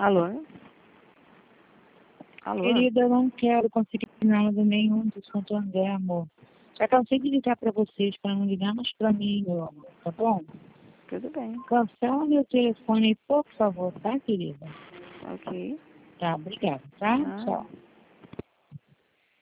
Alô? Alô? Querida, eu não quero conseguir nada nenhum do Santo André, amor. Já cansei de ligar pra vocês, pra não ligar mais pra mim, meu amor, tá bom? Tudo bem. Cancela meu telefone aí, por favor, tá, querida? Ok. Tá, obrigada, tá? Ah. Tchau.